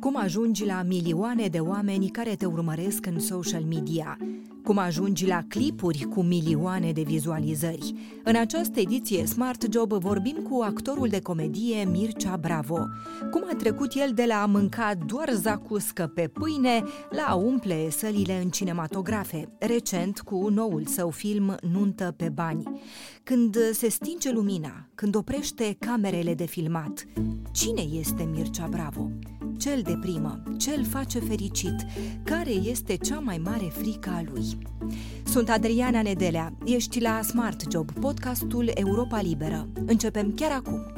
Cum ajungi la milioane de oameni care te urmăresc în social media? Cum ajungi la clipuri cu milioane de vizualizări? În această ediție Smart Job vorbim cu actorul de comedie Mircea Bravo. Cum a trecut el de la a mânca doar zacuscă pe pâine la a umple sălile în cinematografe, recent cu noul său film Nuntă pe bani. Când se stinge lumina, când oprește camerele de filmat, cine este Mircea Bravo? Ce-l deprimă? Ce-l face fericit? Care este cea mai mare frică a lui? Sunt Adriana Nedelea, ești la Smart Job, podcastul Europa Liberă. Începem chiar acum.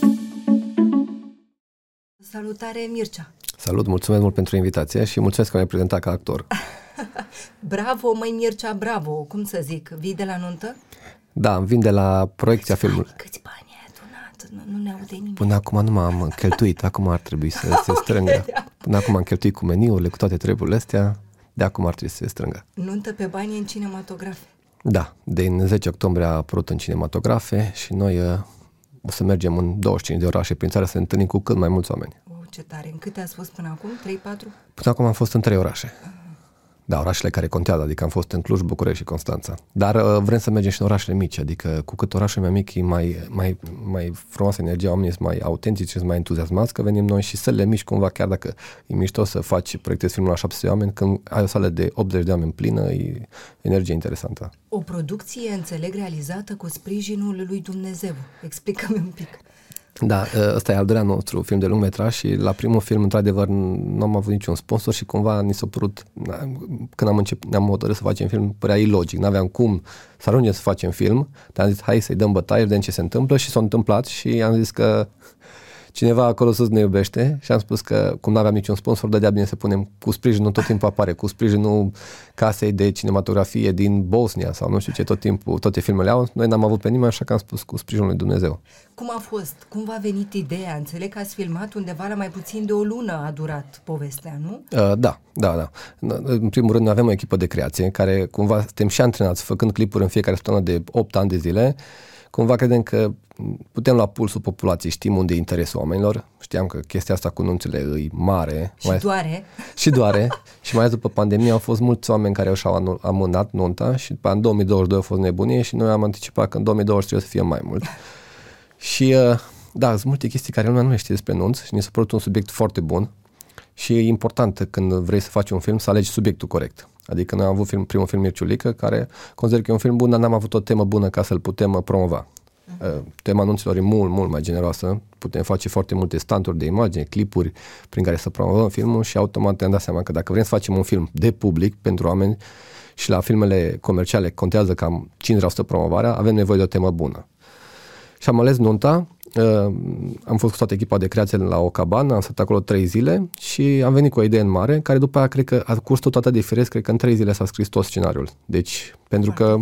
Salutare, Mircea! Salut, mulțumesc mult pentru invitație și mulțumesc că m-ai prezentat ca actor. Bravo, măi Mircea, bravo! Cum să zic, vii de la nuntă? Da, vin de la proiecția filmului. Câți bani ai adunat? Nu ne aude nimic. Până acum nu m-am cheltuit, acum ar trebui să se strângă. Până acum am cheltuit cu meniurile, cu toate treburile astea, de acum ar trebui să se strângă. Nuntă pe bani în cinematografe. Da, din 10 octombrie a apărut în cinematografe și noi o să mergem în 25 de orașe prin țară să ne întâlnim cu cât mai mulți oameni. Ce tare! În câte ați fost până acum? 3-4? Până acum am fost în 3 orașe. Da, orașele care contează, adică am fost în Cluj, București și Constanța. Dar vrem să mergem și în orașele mici, adică cu cât orașul mai mic e mai frumoasă energia, oamenii sunt mai autentici și sunt mai entuziasmați că venim noi și sălile mici cumva, chiar dacă e mișto să faci, proiectezi filmul la 700 de oameni, când ai o sală de 80 de oameni plină, e energie interesantă. O producție, înțeleg, realizată cu sprijinul lui Dumnezeu. Explică-mi un pic. Da, ăsta e al doilea nostru film de lungmetraj și la primul film, într-adevăr, nu am avut niciun sponsor și cumva ni s-a părut, când ne-am hotărât să facem film, părea ilogic, n-aveam cum să ajungem să facem film, dar am zis, hai să-i dăm bătaie, vedem ce se întâmplă și s-a întâmplat și am zis că cineva acolo sus ne iubește și am spus că cum n-aveam niciun sponsor, dădea bine să punem cu sprijinul, tot timpul apare, cu sprijinul casei de cinematografie din Bosnia sau nu știu ce, tot timpul, toate filmele au, noi n-am avut pe nimeni, așa că am spus cu sprijinul lui Dumnezeu. Cum a fost? Cum v-a venit ideea? Înțeleg că ați filmat undeva la mai puțin de o lună a durat povestea, nu? Da. În primul rând avem o echipă de creație care cumva suntem și antrenați făcând clipuri în fiecare săptămână de 8 ani de zile. Cumva credem că putem lua pulsul populației, știm unde e interesul oamenilor. Știam că chestia asta cu nunțile e mare. Și doare. Și mai ales după pandemie au fost mulți oameni care și-au amânat nunta și după în 2022 a fost nebunie și noi am anticipat că în 2023 o să fie mai mult. Și da, sunt multe chestii care lumea nu le știe despre nunți și ne s-a părut un subiect foarte bun și e important când vrei să faci un film să alegi subiectul corect. Adică noi am avut primul film Mirciulică, care consider că e un film bun, dar n-am avut o temă bună ca să-l putem promova. Tema anunților e mult mai generoasă, putem face foarte multe stunturi de imagine, clipuri prin care să promovăm filmul și automat ne-am dat seama că dacă vrem să facem un film de public pentru oameni și la filmele comerciale contează cam 50% promovarea, avem nevoie de o temă bună. Și am ales nunta, am fost cu toată echipa de creație la o cabană, am stat acolo 3 zile și am venit cu o idee în mare, care după aia cred că a curs tot atât de firesc, cred că în 3 zile s-a scris tot scenariul. Deci, pentru că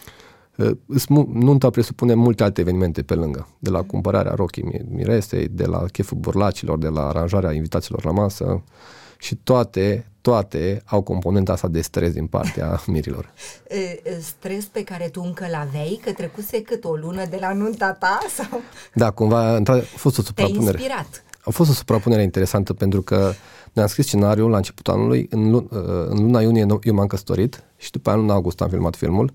nunta presupune multe alte evenimente pe lângă, de la cumpărarea rochii miresei, de la cheful burlacilor, de la aranjarea invitaților la masă și toate au componenta asta de stres din partea mirilor. Stres pe care tu încă l-aveai, că trecuse cât o lună de la nunta ta? Sau? Da, cumva a fost o suprapunere. Te-ai inspirat. A fost o suprapunere interesantă pentru că ne-am scris scenariul la începutul anului, în luna iunie eu m-am căsătorit și după aia în luna august am filmat filmul.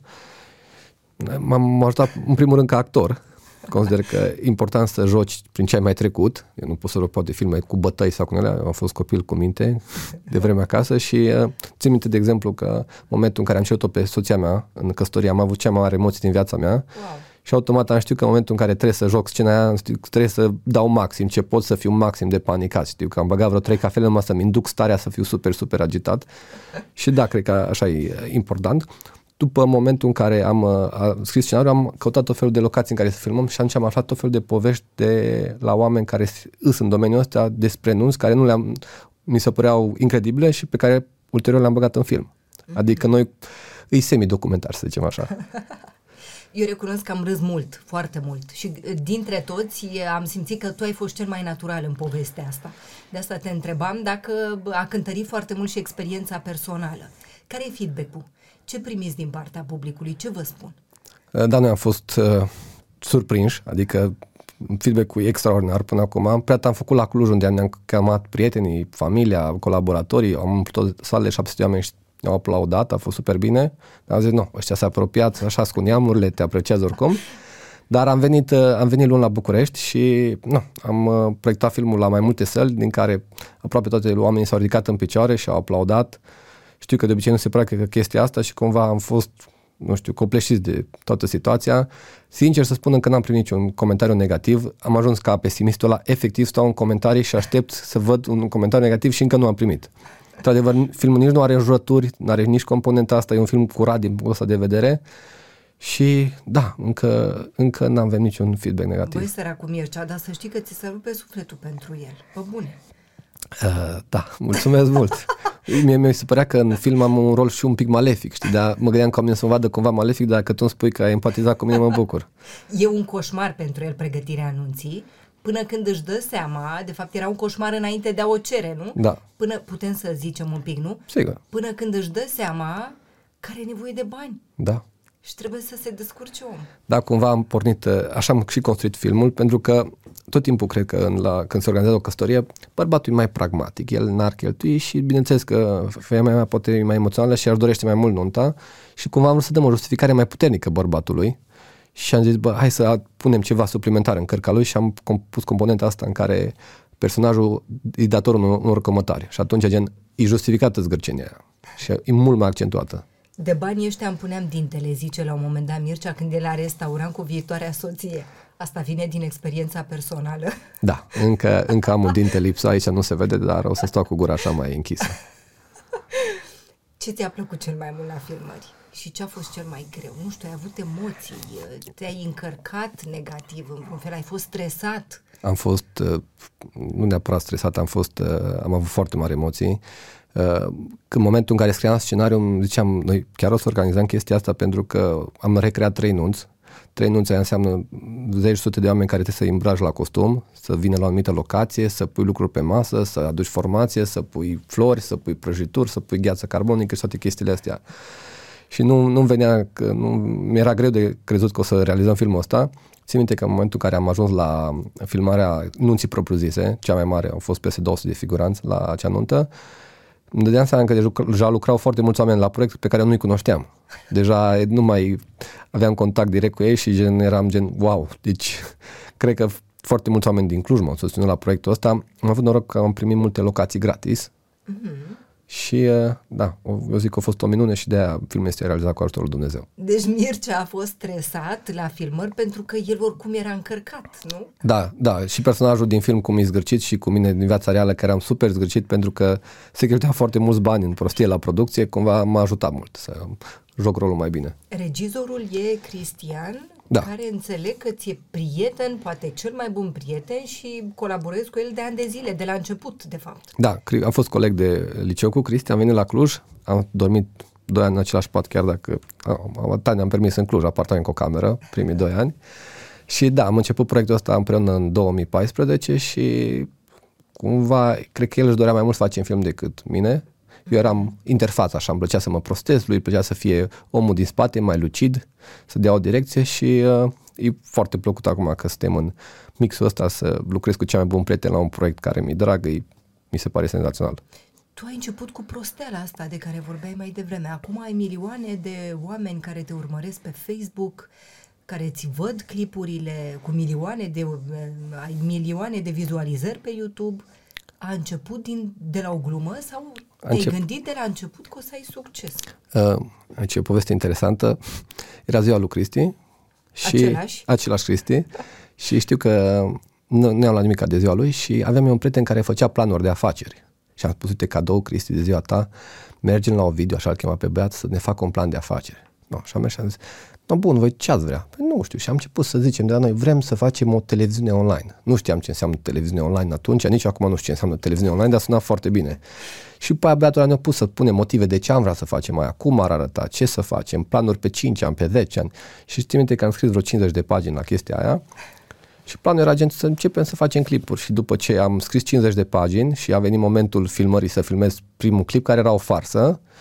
M-am ajutat în primul rând ca actor. Consider că e important să joci prin ce ai mai trecut. Eu nu pot să joc poate filme cu bătăi sau cu ele. Am fost copil cu minte de vreme acasă și țin minte, de exemplu, că în momentul în care am cerut-o pe soția mea în căsătorie, am avut cea mai mare emoție din viața mea. Wow. Și automat am știut că în momentul în care trebuie să joc scena aia, trebuie să dau maxim, ce pot să fiu maxim de panicat. Știu că am băgat vreo 3 cafele numai să-mi induc starea să fiu super agitat. Și da, cred că așa e important. După momentul în care am scris scenariul, am căutat tot felul de locații în care să filmăm și atunci am aflat tot felul de povești de la oameni care sunt în domeniul ăsta despre nunți, care mi se păreau incredibile și pe care ulterior le-am băgat în film. Adică noi îi semi-documentar, să zicem așa. Eu recunosc că am râs mult, foarte mult și dintre toți am simțit că tu ai fost cel mai natural în povestea asta. De asta te întrebam dacă a cântărit foarte mult și experiența personală. Care e feedback-ul? Ce primiți din partea publicului? Ce vă spun? Da, noi am fost surprinși, adică feedback-ul e extraordinar până acum. Am făcut la Cluj, unde ne-am chemat prietenii, familia, colaboratorii, am tot salele 700 de oameni și ne-au aplaudat, a fost super bine. Am zis, nu, ăștia s-au apropiat, așa cu neamurile, te apreciază oricum. Dar am venit luni la București și am proiectat filmul la mai multe săli, din care aproape toate oamenii s-au ridicat în picioare și au aplaudat. Știu că de obicei nu se practică chestia asta și cumva am fost, copleșiți de toată situația. Sincer să spun, încă n-am primit niciun comentariu negativ. Am ajuns ca pesimistul ăla, efectiv stau în comentarii și aștept să văd un comentariu negativ și încă nu am primit. Într-adevăr, filmul nici nu are înjurături, nu are nici componenta asta, e un film curat din punctul ăsta de vedere. Și da, încă n-am avut niciun feedback negativ. Băi, săracul Mircea, dar să știi că ți se rupe sufletul pentru el. Pe bune. Da, mulțumesc mult. Mie mi se părea că în film am un rol și un pic malefic, știi? Dar mă gândeam că mine să mă vadă cumva malefic, dar că tu îmi spui că ai empatizat cu mine, mă bucur. E un coșmar pentru el pregătirea anunții, până când își dă seama, de fapt era un coșmar înainte de a o cere, nu? Da. Putem să zicem un pic, nu? Sigur. Până când își dă seama că are nevoie de bani. Da. Și trebuie să se descurce om. Da, cumva am pornit, așa am și construit filmul, pentru că tot timpul cred că când se organizează o căsătorie, bărbatul e mai pragmatic, el n-ar cheltui și bineînțeles că femeia mea poate e mai emoțională și ar dorește mai mult nunta și cumva am vrut să dăm o justificare mai puternică bărbatului și am zis, hai să punem ceva suplimentar în cărca lui și am pus componenta asta în care personajul e datorul unor cămătari și atunci e justificată zgârcenia aia și e mult mai accentuată. De banii ăștia îmi puneam dintele, zice la un moment dat Mircea, când el la restaurant cu viitoarea soție. Asta vine din experiența personală. Da, încă am un dinte lipsă, aici nu se vede, dar o să stau cu gura așa mai închisă. Ce ți-a plăcut cel mai mult la filmări? Și ce a fost cel mai greu? Nu știu, ai avut emoții, te-ai încărcat negativ, în fel, ai fost stresat? Am fost, nu neapărat stresat, am avut foarte mari emoții. În momentul în care scriam scenariul, ziceam, noi chiar o să organizăm chestia asta pentru că am recreat 3 nunți. 3 nunți înseamnă 10 sute de oameni care trebuie să îmbraci la costum, să vină la o anumită locație, să pui lucruri pe masă, să aduci formație, să pui flori, să pui prăjituri, să pui gheață carbonică și toate chestiile astea. Și nu venea, mi-era greu de crezut că o să realizăm filmul ăsta. Țin minte că în momentul în care am ajuns la filmarea nunții propriu-zise, cea mai mare, au fost peste 200 de figuranți la acea nuntă, îmi dădeam seama că deja lucrau foarte mulți oameni la proiect pe care nu-i cunoșteam. Deja nu mai aveam contact direct cu ei și eram wow, deci cred că foarte mulți oameni din Cluj m-au susținut la proiectul ăsta. Am avut noroc că am primit multe locații gratis. Și da, eu zic că a fost o minune și de-aia filmul este realizat cu ajutorul Dumnezeu. Deci Mircea a fost stresat la filmări pentru că el oricum era încărcat, nu? Da, și personajul din film cum e zgârcit și cu mine din viața reală, care eram super zgârcit pentru că se cheltuia foarte mulți bani în prostie la producție, cumva m-a ajutat mult să joc rolul mai bine. Regizorul e Cristian, da, care înțeleg că ți-e prieten, poate cel mai bun prieten și colaborezi cu el de ani de zile, de la început, de fapt. Da, am fost coleg de liceu cu Cristi, am venit la Cluj, am dormit 2 ani în același pat, chiar dacă ne-am permis în Cluj, apartament cu o cameră, primii 2 ani. Și da, am început proiectul ăsta împreună în 2014 și cumva, cred că el își dorea mai mult să face în film decât mine. Eu eram interfața, așa, îmi plăcea să mă prostez, lui îi plăcea să fie omul din spate, mai lucid, să dea o direcție și e foarte plăcut acum că suntem în mixul ăsta să lucrez cu cea mai bun prieten la un proiect care mi-e drag, mi se pare senzațional. Tu ai început cu prosteala asta de care vorbeai mai devreme. Acum ai milioane de oameni care te urmăresc pe Facebook, care îți văd clipurile cu ai milioane de vizualizări pe YouTube. A început de la o glumă sau te-ai gândit de la început că o să ai succes? Aici e o poveste interesantă. Era ziua lui Cristi. Și același Cristi. Și știu că nu am luat nimic de ziua lui și aveam un prieten care făcea planuri de afaceri. Și am spus, uite, cadou, Cristi, de ziua ta, mergem la Ovidiu, așa îl chema pe băiat, să ne facă un plan de afaceri. No, și am mers și am zis, bun, voi ce ați vrea? Păi nu știu. Și am început să zicem de la noi, vrem să facem o televiziune online. Nu știam ce înseamnă televiziune online atunci, nici acum nu știu ce înseamnă televiziune online, dar suna foarte bine. Și pe aia băiatul ne-a pus să punem motive de ce am vrea să facem aia, cum ar arăta, ce să facem, planuri pe 5 ani, pe 10 ani. Și știi minte că am scris vreo 50 de pagini la chestia aia. Și planul era să începem să facem clipuri și după ce am scris 50 de pagini și a venit momentul filmării să filmez primul clip, care era o farsă,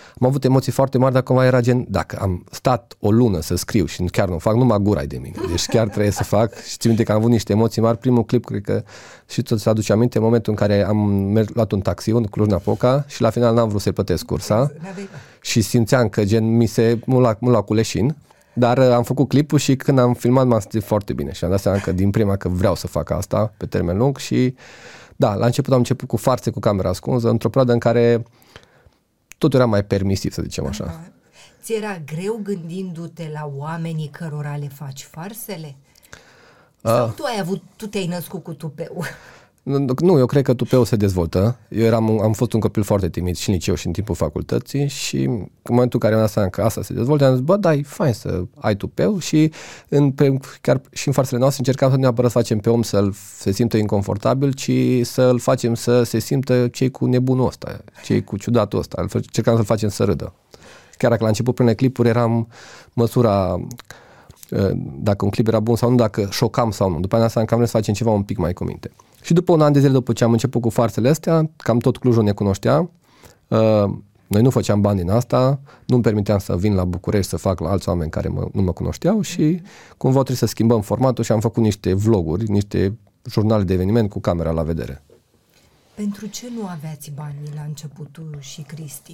am avut emoții foarte mari, dar cumva era gen, dacă am stat o lună să scriu și chiar nu fac, numai gura de mine. Deci chiar trebuie să fac și țin minte că am avut niște emoții mari. Primul clip, cred că și tot se aduce aminte, în momentul în care am luat un taxi în Cluj-Napoca și la final n-am vrut să-i plătesc cursa și simțeam că gen mă lua cu leșin, dar am făcut clipul și când am filmat m-am simțit foarte bine și am dat seama că din prima că vreau să fac asta pe termen lung și da, la început am început cu farse, cu camera ascunsă, într-o perioadă în care totul era mai permisiv, să zicem așa. Ți era greu gândindu-te la oamenii cărora le faci farsele? Sau tu te-ai născut cu tupeu? Nu, eu cred că tupeul se dezvoltă. Eu am fost un copil foarte timid și în liceu și în timpul facultății și în momentul în care am dat seama că asta se dezvoltă, am zis, bă, da, e fain să ai tupeu și chiar și în farsele noastre încercam să nu neapărat să facem pe om să se simtă inconfortabil, ci să-l facem să se simtă cei cu nebunul ăsta, cei cu ciudatul ăsta. Încercam să-l facem să râdă. Chiar dacă la început, prin clipuri, eram măsura dacă un clip era bun sau nu, dacă șocam sau nu. După aceea am vrut să facem ceva un pic mai cu minte. Și după un an de zile, după ce am început cu farsele astea, cam tot Clujul ne cunoștea, noi nu făceam bani din asta, nu-mi permiteam să vin la București să fac la alți oameni care nu mă cunoșteau și cumva trebuie să schimbăm formatul și am făcut niște vloguri, niște jurnale de eveniment cu camera la vedere. Pentru ce nu aveați bani la începutul și Cristi?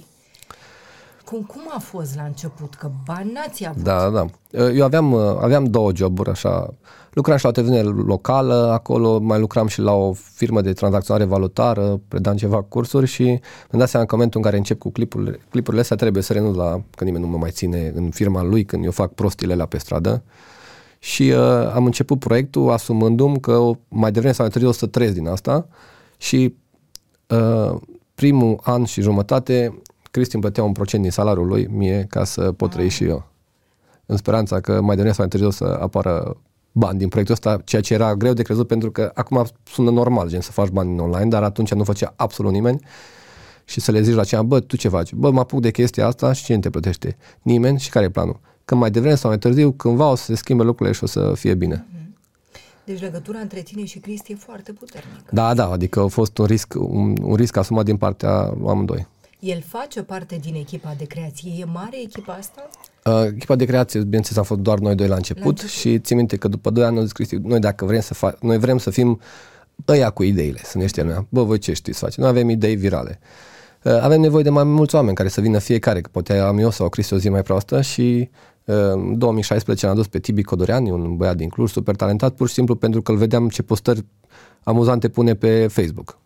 Cum a fost la început? Că bani n-ați avut. Da. Eu aveam 2 joburi, așa. Lucram și la o televiziune locală, acolo mai lucram și la o firmă de tranzacționare valutară, predam ceva cursuri și mi-am dat seama că în momentul în care încep cu clipurile astea trebuie să renunț că nimeni nu mă mai ține în firma lui când eu fac prostile alea pe stradă. Și am început proiectul asumându-mi că mai devreme sau mai târziu o să trăiesc din asta și primul an și jumătate Cristi îmi plătea 1% din salariul lui mie ca să pot trăi și eu. În speranța că mai devreme sau mai târziu o să apară bani din proiectul ăsta, ceea ce era greu de crezut pentru că acum sună normal, gen să faci bani în online, dar atunci nu făcea absolut nimeni și să le zici la cineva, bă, tu ce faci? Bă, mă apuc de chestia asta și cine te plătește? Nimeni. Și care e planul? Că mai devreme sau mai târziu, cândva o să se schimbe lucrurile și o să fie bine. Deci legătura între tine și Cristi e foarte puternică. Da, adică a fost un risc asumat din partea amândoi. El face parte din echipa de creație. E mare echipa asta? Echipa de creație, bineînțeles, am fost doar noi doi la început și țin minte că după 2 ani, noi dacă vrem să fim ăia cu ideile, să ne știm, bă, voi ce știți să faceți? Noi avem idei virale. Avem nevoie de mai mulți oameni care să vină fiecare, că poate am eu sau Cristi o zi mai proastă și în 2016 am adus pe Tibi Codorean, un băiat din Cluj, super talentat, pur și simplu pentru că îl vedeam ce postări amuzante pune pe Facebook.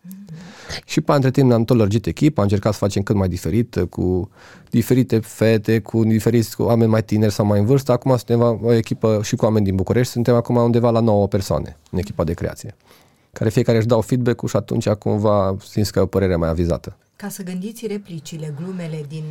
Și pe între timp ne-am tot lărgit echipa, am încercat să facem cât mai diferit, cu diferite fete, cu diferiți oameni mai tineri sau mai în vârstă. Acum suntem o echipă și cu oameni din București, suntem acum undeva la 9 persoane în echipa de creație, care fiecare își dau feedback-ul și atunci cumva simți că e o părere mai avizată. Ca să gândiți replicile, glumele din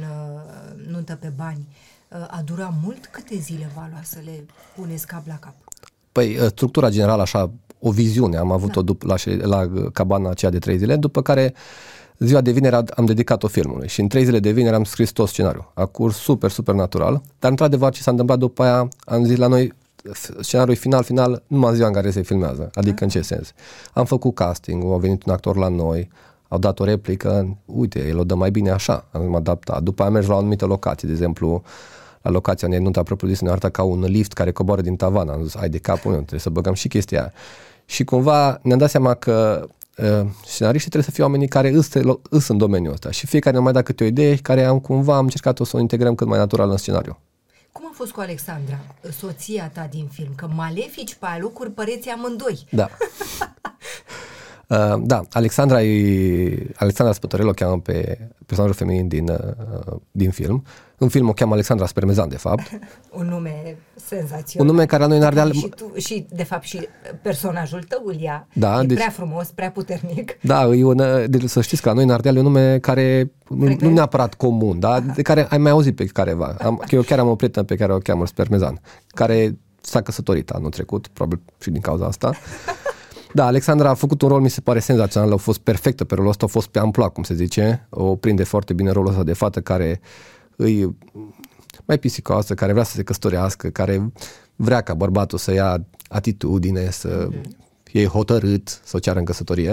Nuntă pe bani, a durat mult? Câte zile va lua să le puneți cap la cap? Păi, structura generală, așa, o viziune am avut-o la cabana aceea de 3 zile, după care ziua de vineri am dedicat-o filmului și în 3 zile de vineri am scris tot scenariul. A curs super natural, dar într-adevăr ce s-a întâmplat după aia, am zis la noi, scenariul final, numai ziua în care se filmează, adică în ce sens? Am făcut casting, a venit un actor la noi, au dat o replică, uite, el o dă mai bine așa, am adaptat. După aia am mers la o anumită locație, de exemplu, la locația unde nunta propriu-zisă ne arată ca un lift care coboară din tavan. Am zis, ai de capul meu, trebuie să băgăm și chestia aia. Și cumva ne-am dat seama că scenariștii trebuie să fie oamenii care îs în domeniul ăsta și fiecare ne mai da câte o idee care am încercat să o integrăm cât mai natural în scenariu. Cum a fost cu Alexandra, soția ta din film? Că malefici pe alocuri păreți amândoi. Da. Da, Alexandra Spătorel o cheamă pe personajul feminin din film. În film o cheamă Alexandra Spermezan, de fapt. Un nume senzațional. Un nume care la noi în Ardeal... Și de fapt, și personajul tău îl ia. Da, deci, prea frumos, prea puternic. Da, să știți că la noi în Ardeal e un nume care nu neapărat comun, da? De care ai mai auzit pe careva. Eu chiar am o prietenă pe care o cheamă Spermezan, care s-a căsătorit anul trecut, probabil și din cauza asta. Da, Alexandra a făcut un rol, mi se pare senzațional, a fost perfectă pe rolul ăsta, a fost pe amploa, cum se zice, o prinde foarte bine rolul ăsta de fată care îi mai pisicoasă, care vrea să se căsătorească, care vrea ca bărbatul să ia atitudine, să fie hotărât, să o ceară în căsătorie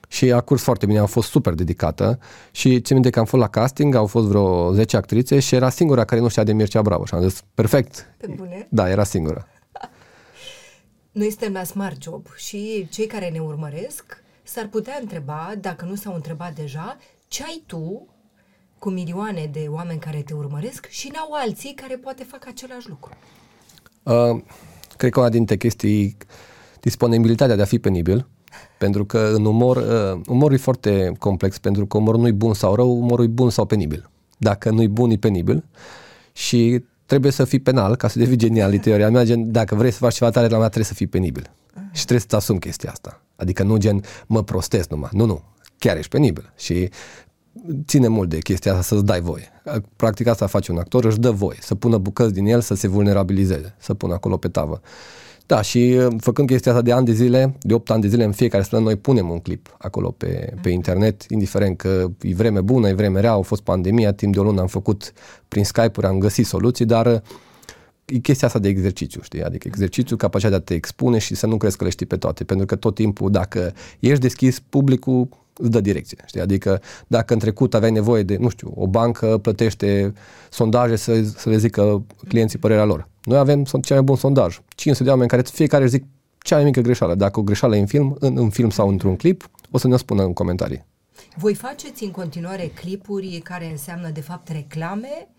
Și a curs foarte bine, a fost super dedicată și țin minte că am fost la casting, au fost vreo 10 actrițe și era singura care nu știa de Mircea Bravo și am zis, perfect. Pe bune? Da, era singura. Noi suntem la Smart Job și cei care ne urmăresc s-ar putea întreba, dacă nu s-au întrebat deja, ce ai tu cu milioane de oameni care te urmăresc și n-au alții care poate fac același lucru? Cred că una dintre chestii, disponibilitatea de a fi penibil, pentru că în umorul e foarte complex, pentru că umorul nu-i bun sau rău, umorul e bun sau penibil. Dacă nu-i bun, e penibil și trebuie să fii penal ca să devii genial, în teoria mea, gen, dacă vrei să faci ceva tare la mea, trebuie să fii penibil. Și trebuie să-ți asumi chestia asta. Adică nu gen, mă prostesc numai. Nu. Chiar ești penibil. Și ține mult de chestia asta să-ți dai voie. Practic asta face un actor, își dă voie să pună bucăți din el, să se vulnerabilizeze, să pună acolo pe tavă. Da, și făcând chestia asta de ani de zile, de 8 ani de zile, în fiecare săptămână noi punem un clip acolo pe internet, indiferent că e vreme bună, e vreme rea, a fost pandemia, timp de o lună am făcut prin Skype-uri, am găsit soluții, dar e chestia asta de exercițiu, știi? Adică exercițiu, capacitatea de a te expune și să nu crezi că le știi pe toate, pentru că tot timpul, dacă ești deschis, publicul îți dă direcție, știi? Adică dacă în trecut aveai nevoie de, nu știu, o bancă plătește sondaje să le zică clienții părerea lor. Noi avem cel mai bun sondaj. 500 de oameni care fiecare își zic cea mai mică greșeală. Dacă o greșeală e în film sau într-un clip, o să ne spună în comentarii. Voi faceți în continuare clipuri care înseamnă de fapt reclame?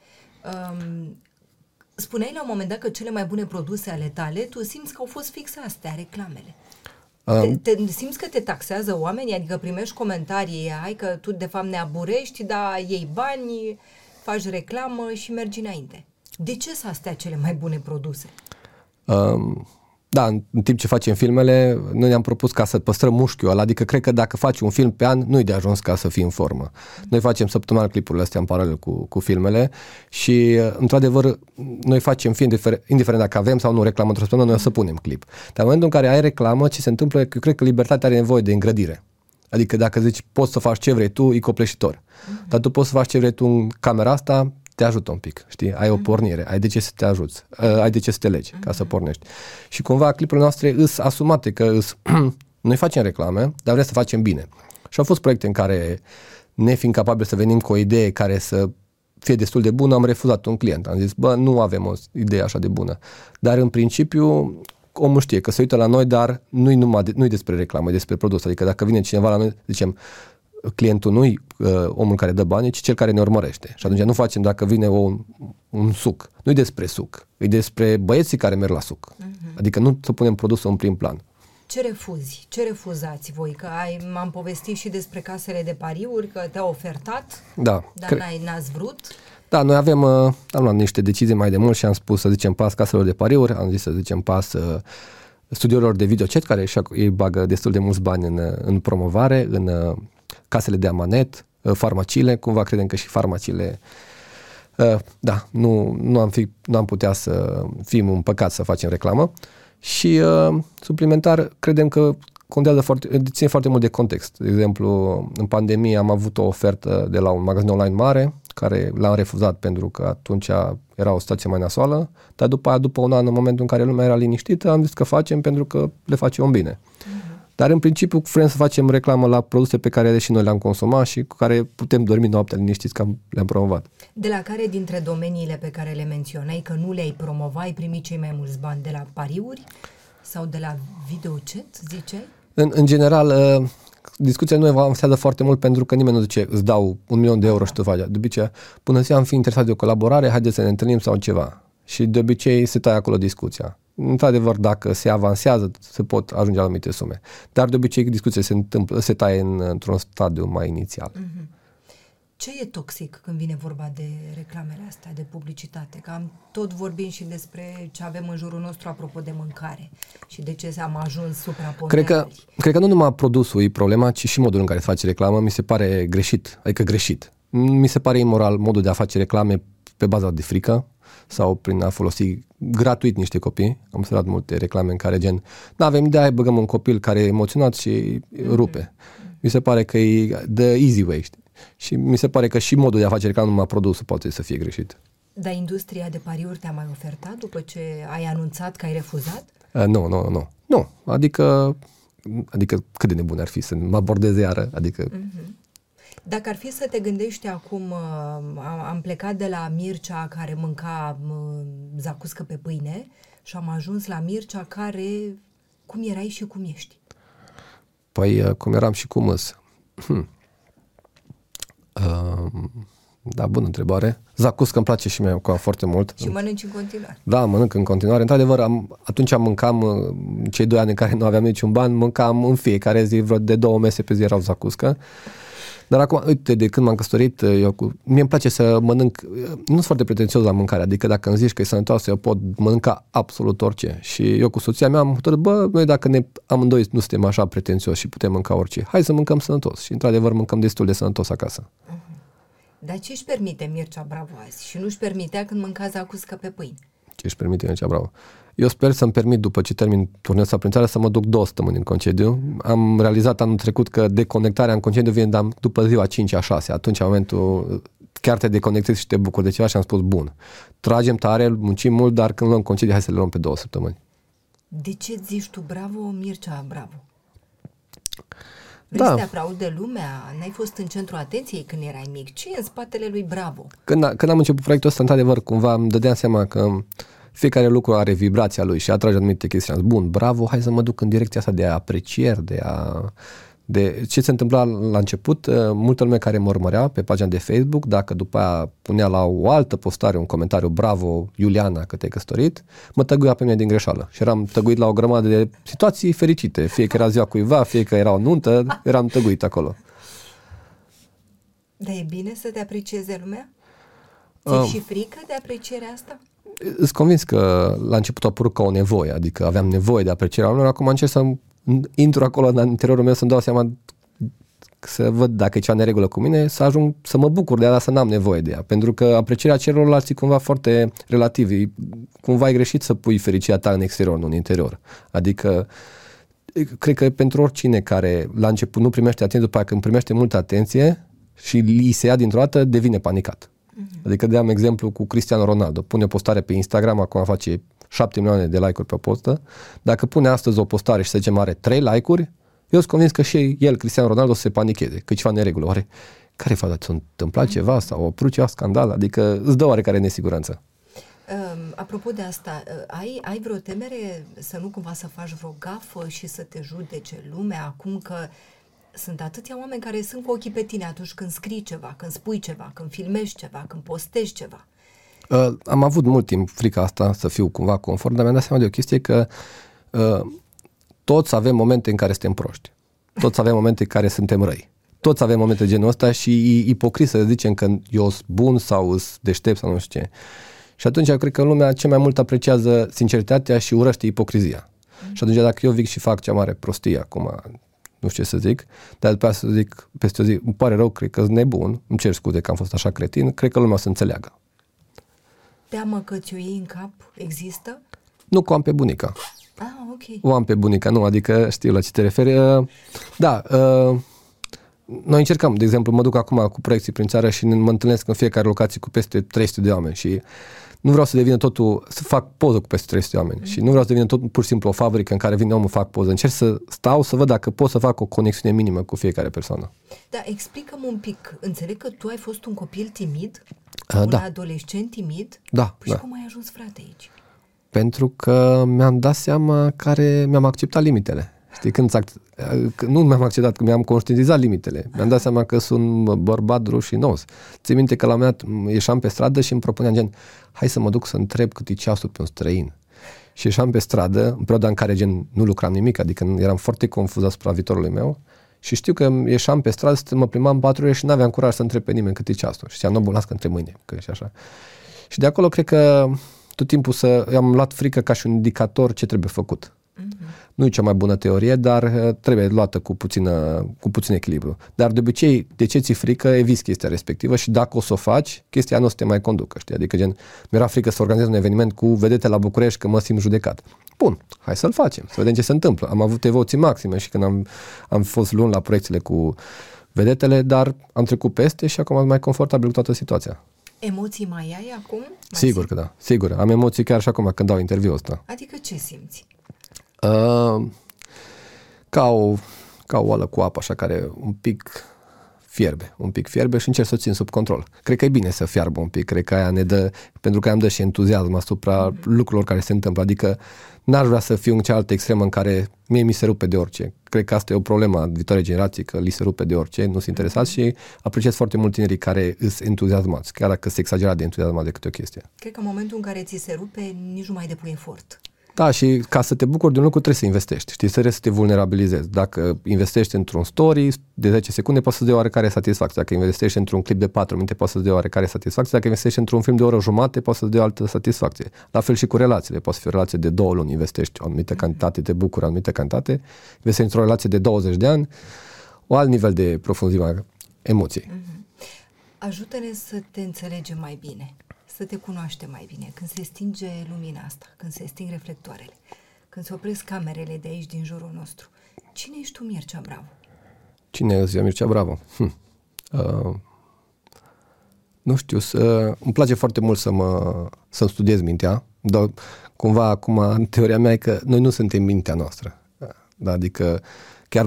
Spuneai la un moment dat că cele mai bune produse ale tale, tu simți că au fost fix astea, reclamele. Simți că te taxează oamenii? Adică primești comentarii, hai că tu de fapt ne aburești, dar iei bani, faci reclamă și mergi înainte. De ce sunt astea cele mai bune produse? Da, în timp ce facem filmele, noi ne-am propus ca să păstrăm mușchiul ăla, adică cred că dacă faci un film pe an, nu-i de ajuns ca să fii în formă. Noi facem săptămânal clipurile astea în paralel cu filmele și, într-adevăr, noi facem film, indiferent dacă avem sau nu reclamă într-o săptămână, noi o să punem clip. Dar în momentul în care ai reclamă, ce se întâmplă, eu cred că libertatea are nevoie de îngrădire. Adică dacă zici, poți să faci ce vrei tu, e copleșitor. Dar tu poți să faci ce vrei tu în camera asta, te ajută un pic, știi? Ai o pornire, ai de ce să te ajuți, ai de ce să te legi ca să pornești. Și cumva clipurile noastre îs asumate că noi facem reclame, dar vrem să facem bine. Și au fost proiecte în care, nefiind capabili să venim cu o idee care să fie destul de bună, am refuzat un client. Am zis, nu avem o idee așa de bună. Dar în principiu, omul știe că se uită la noi, dar nu-i despre reclamă, e despre produs. Adică dacă vine cineva la noi, zicem, clientul nu-i omul care dă banii, ci cel care ne urmărește. Și atunci nu facem dacă vine un suc. Nu-i despre suc, e despre băieții care merg la suc. Adică nu să punem produsul în prim plan. Ce refuzi? Ce refuzați voi? Că m-am povestit și despre casele de pariuri, că te-au ofertat, dar n-ați vrut. Da, noi am luat niște decizii mai de mult și am spus să zicem pas caselor de pariuri, am zis să zicem pas studiilor de videochat, care ei bagă destul de mulți bani în promovare, în casele de amanet, farmaciile, cumva credem că și farmaciile, nu am putea să fim un păcat să facem reclamă și suplimentar credem că ține foarte mult de context. De exemplu, în pandemie am avut o ofertă de la un magazin online mare care l-am refuzat pentru că atunci era o situație mai nasoală, dar după un an, în momentul în care lumea era liniștită, am zis că facem pentru că le facem bine. Dar în principiu vrem să facem reclamă la produse pe care și noi le-am consumat și cu care putem dormi noaptea liniștiți că le-am promovat. De la care dintre domeniile pe care le menționai că nu le-ai promovat, ai primit cei mai mulți bani? De la pariuri sau de la videochat, ziceai? În general, discuția nu avansează foarte mult pentru că nimeni nu zice îți dau 1.000.000 de euro și tu faci. De obicei, bună ziua, am fi interesat de o colaborare, haideți să ne întâlnim sau ceva. Și de obicei se taie acolo discuția. Într-adevăr, dacă se avansează, se pot ajunge la anumite sume. Dar de obicei discuția se taie într-un stadiu mai inițial. Ce e toxic când vine vorba de reclamele astea, de publicitate? Că tot vorbim și despre ce avem în jurul nostru apropo de mâncare și de ce am ajuns supraponderali. Cred că nu numai produsul e problema, ci și modul în care se face reclamă mi se pare greșit. Adică greșit. Mi se pare imoral modul de a face reclame pe baza de frică sau prin a folosi gratuit niște copii. Am observat multe reclame în care gen, avem ideea, băgăm un copil care e emoționat și rupe. Mi se pare că e the easy way, știi? Și mi se pare că și modul de a face reclamă numai produsul poate să fie greșit. Dar industria de pariuri te-a mai ofertat după ce ai anunțat că ai refuzat? Nu. Adică adică cât de nebun ar fi să mă abordeze iară, adică... Dacă ar fi să te gândești acum, am plecat de la Mircea care mânca zacuscă pe pâine și am ajuns la Mircea care, cum erai și cum ești? Păi, cum eram și cum îs. Da, bună întrebare. Zacuscă îmi place și mie foarte mult. Și mănânci în continuare? Da, mănânc în continuare. Într-adevăr, atunci mâncam, cei 2 ani în care nu aveam niciun ban, mâncam în fiecare zi, vreo de 2 mese pe zi erau zacuscă. Dar acum, uite, de când m-am căsătorit, mie îmi place să mănânc, nu sunt foarte pretențios la mâncare, adică dacă îmi zici că e sănătoasă, eu pot mănânca absolut orice. Și eu cu soția mea am hotărât, noi dacă amândoi nu suntem așa pretențioși și putem mânca orice, hai să mâncăm sănătos. Și într-adevăr mâncăm destul de sănătos acasă. Dar ce își permite Mircea Bravo azi și nu își permitea când mânca zacuscă pe pâine? Ce își permite Mircea Bravo? Eu sper să-mi permit, după ce termin turneul ăsta prin țară, să mă duc 2 săptămâni în concediu. Am realizat anul trecut că deconectarea în concediu vine după ziua 5-a 6. Atunci, în momentul, chiar te deconectezi și te bucuri de ceva și am spus, bun, tragem tare, muncim mult, dar când luăm concediu, hai să le luăm pe 2 săptămâni. De ce zici tu Bravo, Mircea Bravo? Vrei să te aplaude lumea? N-ai fost în centrul atenției când erai mic? Ce e în spatele lui Bravo? Când am început proiectul ăsta, într-adevăr, cumva îmi dădeam seama că fiecare lucru are vibrația lui și atrage anumite chestii. Am zis, bun, Bravo, hai să mă duc în direcția asta de aprecieri, de ce se întâmpla la început. Multă lume care mă urmărea pe pagina de Facebook, dacă după aia punea la o altă postare un comentariu, bravo, Iuliana, că te-ai căsătorit, mă tăguia pe mine din greșeală. Și eram tăguit la o grămadă de situații fericite. Fie că era ziua cuiva, fie că era o nuntă, eram tăguit acolo. Dar e bine să te aprecieze lumea? Ți-e și frică de aprecierea asta? Îs convins că la început a apărut ca o nevoie, adică aveam nevoie de aprecierea oamenilor, acum încerc să intru acolo în interiorul meu să-mi dau seama, să văd dacă e ceva neregulă cu mine, să ajung să mă bucur de ea, dar să n-am nevoie de ea. Pentru că aprecierea celorlalți e cumva foarte relativ. Cumva e greșit să pui fericirea ta în exterior, nu în interior. Adică, cred că pentru oricine care la început nu primește atenție, după aceea când primește multă atenție și li se ia dintr-o dată, devine panicat. Adică deam exemplu cu Cristiano Ronaldo. Pune o postare pe Instagram, acum face 7 milioane de like-uri pe o postă. Dacă pune astăzi o postare și să zicem are 3 like-uri, eu sunt convins că și el, Cristiano Ronaldo, să se panicheze, că ceva neregulă. Oare care s-a întâmplat ceva sau a apărut ceva scandal? Adică îți dă oarecare nesiguranță. Apropo de asta, ai vreo temere să nu cumva să faci vreo gafă și să te judece lumea acum că sunt atâția oameni care sunt cu ochii pe tine atunci când scrii ceva, când spui ceva, când filmezi ceva, când postezi ceva? Am avut mult timp frica asta să fiu cumva confort, dar mi-am dat seama de o chestie că toți avem momente în care suntem proști. Toți avem momente în care suntem răi. Toți avem momente de genul ăsta și e ipocrit să zicem că eu sunt bun sau sunt deștept sau nu știu ce. Și atunci eu cred că lumea cel mai mult apreciază sinceritatea și urăște ipocrizia. Și atunci dacă eu zic și fac cea mare prostie acum, nu știu ce să zic, dar după aceea să zic peste o zi, îmi pare rău, cred că sunt nebun, îmi cer scuze că am fost așa cretin, cred că lumea o să înțeleagă. Teamă că ți-o iei în cap există? Nu, că o am pe bunica. Ok. O am pe bunica, nu, adică știu la ce te referi. Noi încercăm, de exemplu, mă duc acum cu proiecții prin țară și mă întâlnesc în fiecare locație cu peste 300 de oameni și nu vreau să devină totul, să fac poză cu peste 300 de oameni și nu vreau să devină tot pur și simplu o fabrică în care vine omul, fac poză. Încerc să stau, să văd dacă pot să fac o conexiune minimă cu fiecare persoană. Da, explică-mă un pic. Înțeleg că tu ai fost un copil timid, un adolescent timid. Da. Și cum ai ajuns, frate, aici? Pentru că mi-am dat seama mi-am acceptat limitele. Știi, nu mi-am acceptat, că mi-am conștientizat limitele. Mi-am dat seama că sunt bărbat rușinos. Țin minte că la un moment dat ieșeam pe stradă și îmi propuneam gen, hai să mă duc să întreb cât e ceasul pe un străin. Și ieșeam pe stradă, în perioada în care gen nu lucram nimic, adică eram foarte confuz asupra viitorului meu și știu că ieșeam pe stradă, mă plimbam 4 ore și nu aveam curaj să întreb pe nimeni cât e ceasul. Și ziceam, nu, las că întreb mâine, că și așa. Și de acolo cred că tot timpul am luat frică ca și un indicator ce trebuie făcut. Nu e cea mai bună teorie, dar trebuie luată cu puțin echilibru. Dar de obicei, de ce ți-e frică, eviți chestia respectivă și dacă o să o faci, chestia nu o să te mai conducă, știi? Adică gen, mi-era frică să organizez un eveniment cu vedete la București că mă simt judecat. Bun, hai să-l facem, să vedem ce se întâmplă. Am avut evoluții maxime și când am fost luni la proiecțiile cu vedetele, dar am trecut peste și acum am mai confortabil cu toată situația. Emoții mai ai acum? Sigur că da, sigur. Am emoții chiar și acum când dau interviul ăsta. Adică ce simți? ca o oală cu apă, așa, care un pic fierbe și încerc să o țin sub control. Cred că e bine să fiarbă un pic, cred că aia ne dă, pentru că aia îmi dă și entuziasm asupra lucrurilor care se întâmplă, adică n-aș vrea să fiu în cealaltă extremă în care mie mi se rupe de orice. Cred că asta e o problemă a viitoarei generații, că li se rupe de orice, nu sunt interesați și apreciez foarte mult tinerii care îs entuziasmați, chiar dacă se exagerat de entuziasmat de câte o chestie. Cred că în momentul în care ți se rupe, nici nu mai depui efort. Da, și ca să te bucuri de un lucru trebuie să investești, știi, trebuie să te vulnerabilizezi. Dacă investești într-un story de 10 secunde, poți să-ți dea oarecare satisfacție. Dacă investești într-un clip de 4 minute, poți să-ți dea oarecare satisfacție. Dacă investești într-un film de o oră jumătate, poți să-ți dea o altă satisfacție. La fel și cu relațiile. Poți fi o relație de 2 luni, investești o anumită cantitate, te bucuri o anumită cantitate. Investești într-o relație de 20 de ani, o alt nivel de profunzime a emoției. Ajută-ne să te înțelegem mai bine, să te cunoaștem mai bine. Când se stinge lumina asta, când se sting reflectoarele, când se opresc camerele de aici din jurul nostru, cine ești tu, Mircea Bravo? Cine e Mircea Bravo? Nu știu, îmi place foarte mult să-mi studiez mintea, dar cumva acum în teoria mea e că noi nu suntem mintea noastră. Da, adică chiar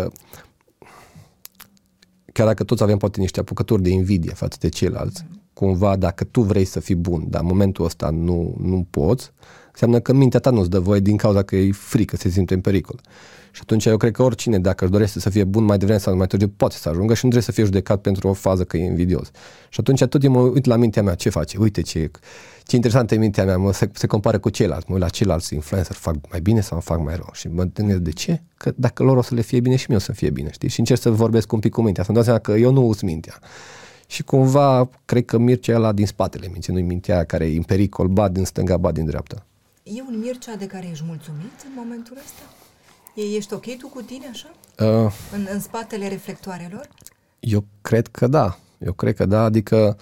dacă toți avem poate niște apucături de invidie față de ceilalți, cumva dacă tu vrei să fii bun, dar în momentul ăsta nu poți, înseamnă că mintea ta nu-ți dă voie din cauza că e frică, se simte în pericol. Și atunci eu cred că oricine, dacă își dorește să fie bun mai devreme sau mai târziu, poate să ajungă și nu trebuie să fie judecat pentru o fază că e invidios. Și atunci tot timpul mă uit la mintea mea, ce face? Uite ce interesant e mintea mea, se compară cu ceilalți, mă uit la ceilalți influencer, fac mai bine sau fac mai rău? Și mă gândesc de ce? Că dacă lor o să le fie bine și mie o să fie bine, știi? Și încerc să vorbesc un pic cu mintea, să-mi dau seama că eu nu us mintea. Și cumva cred că Mircea e ăla din spatele minții, nu-i mintea aia care e în pericol, bat din stânga, bat din dreapta. E un Mircea de care ești mulțumit în momentul ăsta? Ești ok tu cu tine așa? În spatele reflectoarelor? Eu cred că da, adică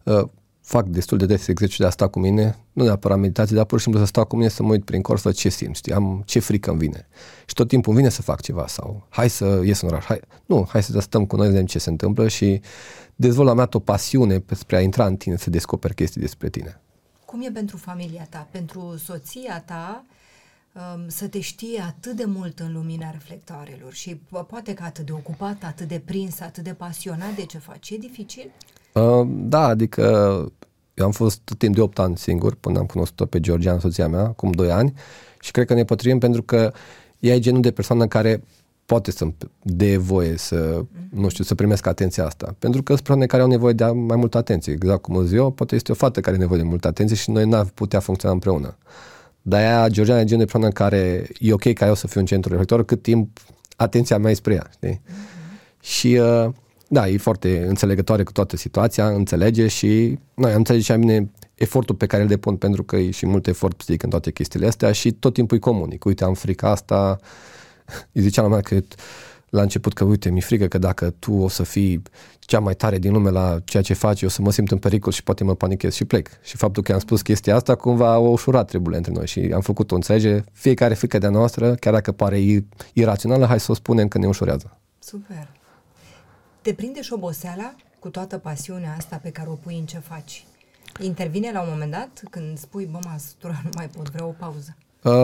fac destul de des exercițiul de a sta cu mine, nu neapărat meditație, dar pur și simplu să stau cu mine, să mă uit prin corp, să văd ce simt, știi, ce frică îmi vine. Și tot timpul îmi vine să fac ceva sau hai să ies în oraș, hai să stăm cu noi, să vedem ce se întâmplă și dezvolt la mea o pasiune spre a intra în tine, să descoperi chestii despre tine. Cum e pentru familia ta, pentru soția ta, să te știe atât de mult în lumina reflectoarelor și poate că atât de ocupat, atât de prins, atât de pasionat de ce faci? E dificil? Da, adică eu am fost timp de 8 ani singur până am cunoscut-o pe Georgiana, soția mea, acum 2 ani și cred că ne potrivim pentru că ea e genul de persoană care poate să-mi dea voie să, nu știu, să primesc atenția asta. Pentru că sunt persoane care au nevoie de mai multă atenție. Exact cum zic eu, poate este o fată care are nevoie de multă atenție și noi n-am putea funcționa împreună. Dar ea, Georgiana, e genul de persoană care e ok ca eu să fiu în centru reflector cât timp atenția mea e spre ea, știi? Și da, e foarte înțelegătoare cu toată situația, înțelege și noi am înțeles și bine efortul pe care îl depun pentru că e și mult efort psihic în toate chestiile astea și tot timpul îi comunic. Uite, am frica asta. Îi ziceam la mea că la început că uite, mi-e frică că dacă tu o să fii cea mai tare din lume la ceea ce faci, eu să mă simt în pericol și poate mă panichez și plec. Și faptul că am spus chestia asta cumva au ușurat treburile între noi și am făcut o înțelegere. Fiecare frică de-a noastră, chiar dacă pare irațională, hai să o spunem că ne ușurează. Super. Te prinde și oboseala cu toată pasiunea asta pe care o pui în ce faci? Intervine la un moment dat când spui, bă, m-a săturat, nu mai pot, vreau o pauză?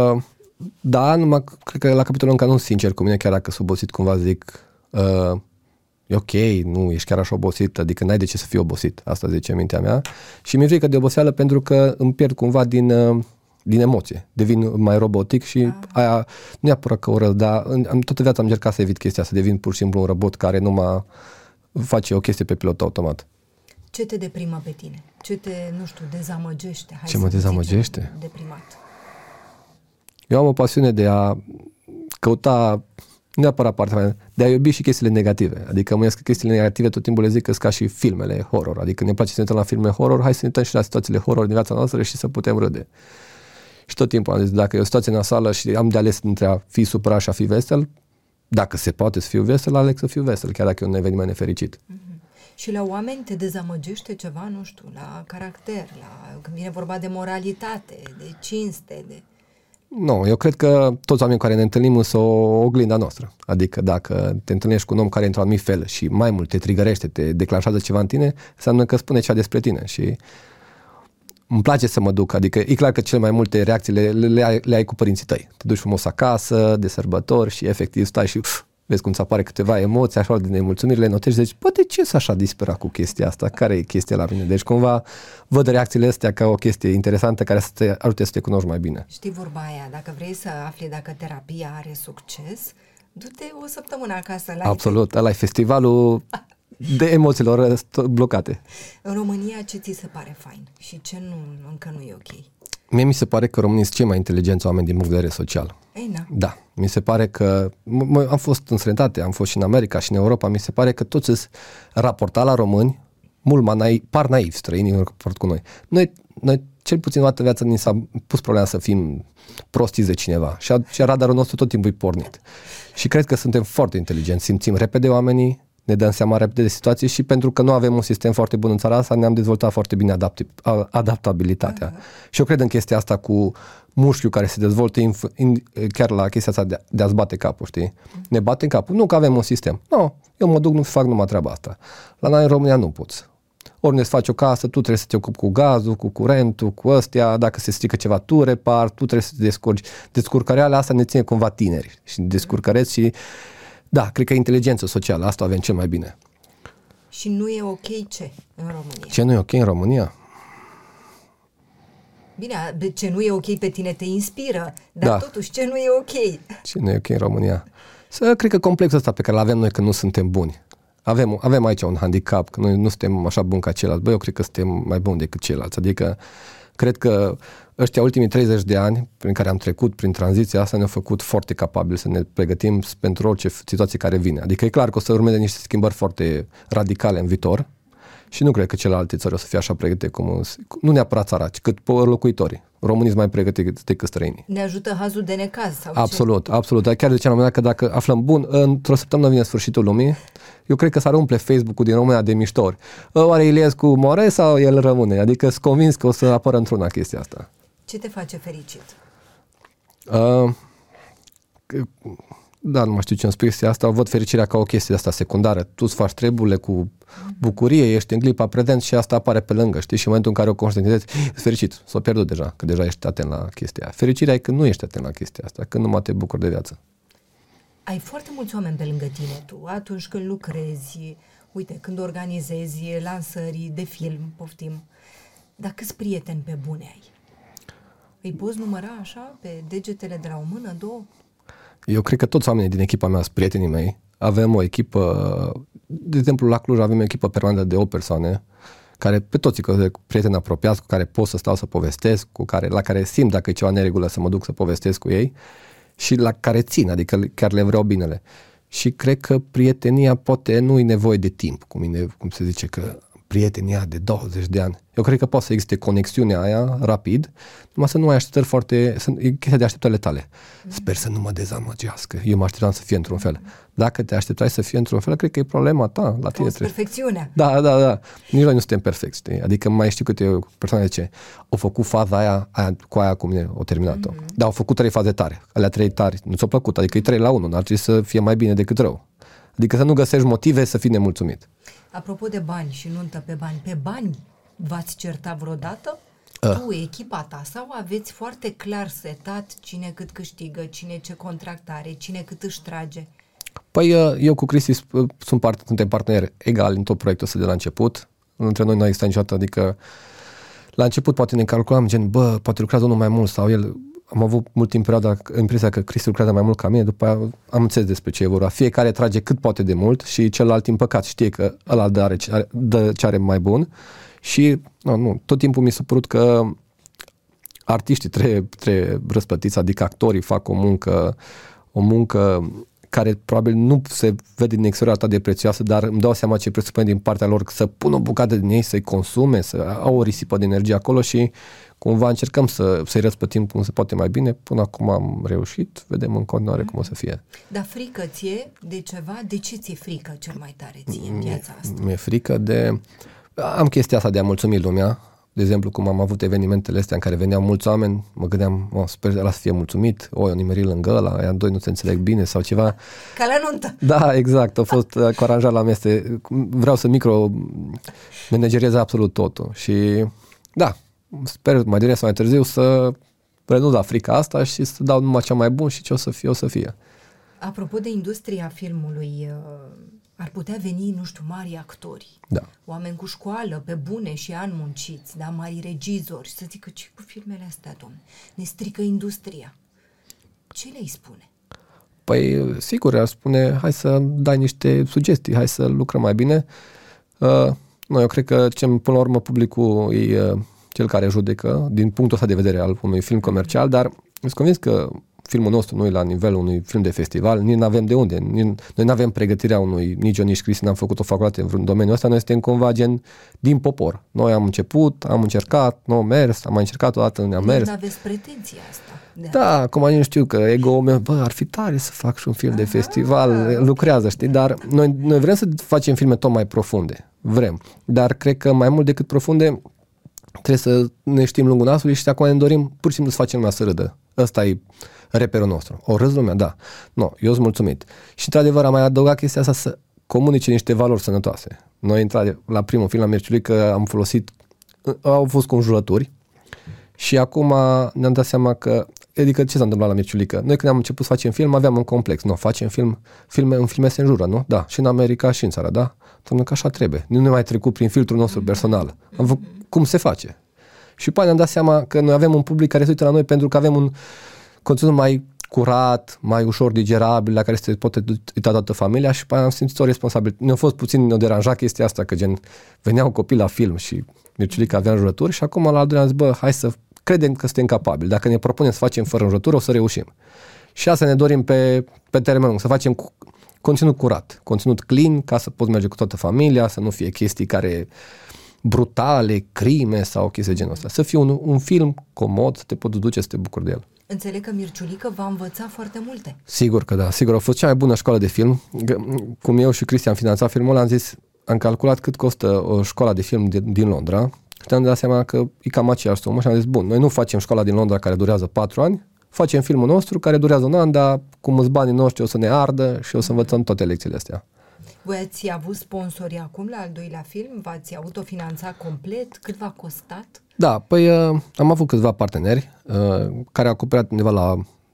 Da, numai cred că la capitolul încă nu sunt sincer cu mine, chiar dacă sunt obosit cumva zic e ok, nu ești chiar așa obosit, adică n-ai de ce să fii obosit, asta zice mintea mea și mi-e frică de oboseală pentru că îmi pierd cumva din emoție, devin mai robotic și aia nu neapărat că urăsc, dar toată viața am încercat să evit chestia, să devin pur și simplu un robot care numai face o chestie pe pilot automat. Ce te deprimă pe tine? Ce te, nu știu, dezamăgește? Ce mă dezamăgește? Deprimat. Eu am o pasiune de a căuta, nu neapărat partea mea, de a iubi și chestiile negative. Adică mă iască chestiile negative, tot timpul le zic că sunt ca și filmele horror. Adică ne place să ne uităm la filme horror, hai să ne uităm și la situațiile horror din viața noastră și să putem râde. Și tot timpul am zis, dacă e o situație nasoală și am de ales între a fi supărat și a fi vesel, dacă se poate să fiu vesel, aleg să fiu vesel, chiar dacă e un eveniment nefericit. Și la oameni te dezamăgește ceva, nu știu, la caracter, când vine vorba de moralitate, de cinste, de... Nu, eu cred că toți oamenii cu care ne întâlnim sunt o oglinda noastră. Adică dacă te întâlnești cu un om care e într-un anumit fel și mai mult te trigărește, te declanșează ceva în tine, înseamnă că spune ceva despre tine. Și îmi place să mă duc, adică e clar că cele mai multe reacții le ai cu părinții tăi. Te duci frumos acasă, de sărbători și efectiv stai și vezi cum ți apare câteva emoții, așa de nemulțumiri, le notezi, zici, de ce s-a așa disperat cu chestia asta? Care e chestia la mine? Deci cumva văd reacțiile astea ca o chestie interesantă care să te ajute să te cunoști mai bine. Știi vorba aia, dacă vrei să afli dacă terapia are succes, du-te o săptămână acasă la Absolut, ăla e festivalul de emoțiilor blocate. În România ce ți se pare fain și ce încă nu e ok? Mie mi se pare că românii sunt cei mai inteligenți oameni din punct de vedere social. Ei, na. Da, mi se pare că am fost în străinătate, am fost și în America și în Europa, mi se pare că toți sunt raportați la români mult mai par naivi străinii în raport cu noi. Noi cel puțin o dată viața ni s-a pus problema să fim prostiți de cineva și radarul nostru tot timpul e pornit. Și cred că suntem foarte inteligenți, simțim repede oamenii, ne dăm seama repede de situații și pentru că nu avem un sistem foarte bun în țara asta, ne-am dezvoltat foarte bine adaptabilitatea. Și eu cred în chestia asta cu mușchiul care se dezvoltă chiar la chestia asta de a-ți bate capul, știi? Ne batem capul. Nu că avem un sistem. Nu, eu mă duc, nu fac numai treaba asta. La noi în România nu poți. Ori ne faci o casă, tu trebuie să te ocupi cu gazul, cu curentul, cu ăstea, dacă se strică ceva, tu repari, tu trebuie să te descurci. Descurcăreala asta ne ține cumva tineri și descurcăreți și da, cred că inteligență socială, asta avem cel mai bine. Și nu e ok ce în România? Ce nu e ok în România? Bine, ce nu e ok pe tine te inspiră, dar totuși ce nu e ok? Ce nu e ok în România? Cred că complexul ăsta pe care l-avem noi că nu suntem buni. Avem aici un handicap, că noi nu suntem așa buni ca ceilalți. Eu cred că suntem mai buni decât ceilalți. Adică, cred că ăștia ultimii 30 de ani prin care am trecut prin tranziția asta ne-au făcut foarte capabili să ne pregătim pentru orice situație care vine. Adică e clar că o să urmeze niște schimbări foarte radicale în viitor și nu cred că celelalte țări o să fie așa pregătite nu neapărat țara, ci cât locuitorii. Românii sunt mai pregătiți decât străinii. Ne ajută hazul de necaz sau Absolut. Dar chiar ziceam la un moment dat că dacă aflăm bun, într-o săptămână vine sfârșitul lumii, eu cred că s-ar umple Facebook-ul din România de miștori. Oare Iliescu moare sau el rămâne? Adică sunt convins că o să apară într-una chestia asta. Ce te face fericit? Da, nu mai știu ce îmi spui asta, văd fericirea ca o chestie asta secundară. Tu îți faci treburile cu bucurie, ești în clipa prezent și asta apare pe lângă, știi? Și în momentul în care o conștientizezi, ești fericit, s-o pierdut deja, că deja ești atent la chestia aia. Fericirea e când nu ești atent la chestia asta, când nu mai te bucuri de viață. Ai foarte mulți oameni pe lângă tine tu, atunci când lucrezi, uite, când organizezi lansări de film, poftim, dar câți prieteni pe bune ai? Îi poți număra așa, pe degetele de la o mână, două? Eu cred că toți oamenii din echipa mea sunt prietenii mei. Avem o echipă, de exemplu la Cluj avem o echipă permanentă de 8 persoane, care pe toți prieteni apropiați, cu care pot să stau să povestesc, la care simt dacă e ceva neregulă să mă duc să povestesc cu ei și la care țin, adică chiar le vreau binele. Și cred că prietenia poate nu e nevoie de timp, cum se zice că prietenia de 20 de ani. Eu cred că poate să existe conexiunea aia rapid, numai să nu ai așteptări e chestia de așteptările tale. Sper să nu mă dezamăgească. Eu mă așteptam să fie într-un fel. Dacă te așteptai să fie într-un fel, cred că e problema ta. La tine perfecțiunea. Da. Nici noi nu suntem perfecți, știi? Adică mai știu câte persoane zice, au făcut faza aia cu aia cu mine, au terminat-o. Dar au făcut 3 faze tare. Alea 3 tari nu ți-au plăcut, adică e 3 la 1, n-ar trebui să fie mai bine decât rău. Adică să nu găsești motive să fii nemulțumit. Apropo de bani și nuntă pe bani, v-ați certat vreodată? Tu, echipa ta, sau aveți foarte clar setat cine cât câștigă, cine ce contract are, cine cât își trage? Păi eu cu Cristi suntem parteneri egali în tot proiectul ăsta de la început. Între noi nu a existat niciodată, adică la început poate ne calculam gen, poate lucrează unul mai mult sau el. Am avut mult timp perioada impresia că Cristi lucrează mai mult ca mine, după aia am înțeles despre ce e vorba. Fiecare trage cât poate de mult și celălalt în păcat știe că ăla dă ce are mai bun și tot timpul mi s-a părut că artiștii trebuie răsplătiți, adică actorii fac o muncă care probabil nu se vede din exterior atât de prețioasă, dar îmi dau seama ce presupune din partea lor să pună o bucată din ei, să-i consume, să au o risipă de energie acolo și cumva încercăm să-i răspătim cum se poate mai bine. Până acum am reușit, vedem în continuare cum o să fie. Dar frică ție de ceva? De ce ți-e frică cel mai tare ție în viața asta? Mi-e frică de... Am chestia asta de a mulțumi lumea. De exemplu, cum am avut evenimentele astea în care veneau mulți oameni, mă gândeam, sper ăla să fie mulțumit, eu nimerit lângă ăla, aia doi nu se înțeleg bine sau ceva. Ca la nuntă. Da, exact, a fost cu aranjat la mese. Vreau să micro-manageriez absolut totul și da, sper mai devreme sau mai târziu să renunț la frica asta și să dau numai cea mai bun și ce o să fie. Apropo de industria filmului, ar putea veni, nu știu, mari actori, Da. oameni cu școală, pe bune și ani munciți, da, mari regizori, să zică, ce cu filmele astea, domne, ne strică industria. Ce le-i spune? Păi, sigur, ar spune, hai să dai niște sugestii, hai să lucrăm mai bine. Eu cred că, până la urmă, publicul e cel care judecă, din punctul ăsta de vedere al unui film comercial, dar sunt convins că filmul nostru nu e la nivelul unui film de festival, nici nu avem de unde. Noi nu avem pregătirea unui, nici eu, nici Cristi n-am făcut o facultate în vreun domeniu ăsta, noi suntem cumva gen din popor. Noi am început, am încercat, nu am mers, am mai încercat o dată, ne-am mers. Nu aveți pretenția asta. Da, acum nu știu că ego-ul meu, ar fi tare să fac și un film de festival, lucrează, știi, dar noi vrem să facem filme tot mai profunde, vrem, dar cred că mai mult decât profunde trebuie să ne știm lungul nasului și acum ne dorim pur și simplu să facem lumea să râdă. Ăsta e reperul nostru. O râs lumea, da. No, eu sunt mulțumit. Și într-adevăr am mai adăugat chestia asta să comunice niște valori sănătoase. Noi, la primul film, la Mirciulică, am folosit, au fost conjurături și acum ne-am dat seama că, adică ce s-a întâmplat la Mirciulică? Noi când am început să facem film, aveam un complex. Nu, facem filme se înjură, nu? Da. Și în America și în țară, da? Doamne, că așa trebuie. Nu ne mai trecut prin filtrul nostru personal. Cum se face? Și pe aia ne-am dat seama că noi avem un public care se uită la noi pentru că avem un conținut mai curat, mai ușor digerabil, la care se poate uita toată familia și pe aia am simțit o responsabilitate. Ne-a fost puțin, ne-a deranjat chestia asta, că gen veneau copii la film și Mirciulică avea înjurături și acum la al doilea am zis, hai să credem că suntem capabili. Dacă ne propunem să facem fără înjurături, o să reușim. Și asta ne dorim pe termen lung, să facem conținut curat, conținut clean, ca să poți merge cu toată familia, să nu fie chestii care brutale, crime sau chestii de genul ăsta. Să fie un film comod, să te poți duce, să te bucuri de el. Înțeleg că Mirciulică va învăța foarte multe. Sigur că da, sigur. A fost cea mai bună școală de film. Cum eu și Cristi am finanțat filmul ăla, am calculat cât costă o școală de film din Londra și am dat seama că e cam aceeași sumă și am zis, bun, noi nu facem școala din Londra care durează 4 ani, facem filmul nostru care durează 1 an, dar cum îți banii noștri o să ne ardă și o să învățăm toate lecțiile astea. Voi ați avut sponsori acum la al doilea film? V-ați autofinanțat complet? Cât v-a costat? Da, păi am avut câțiva parteneri care au acoperit undeva la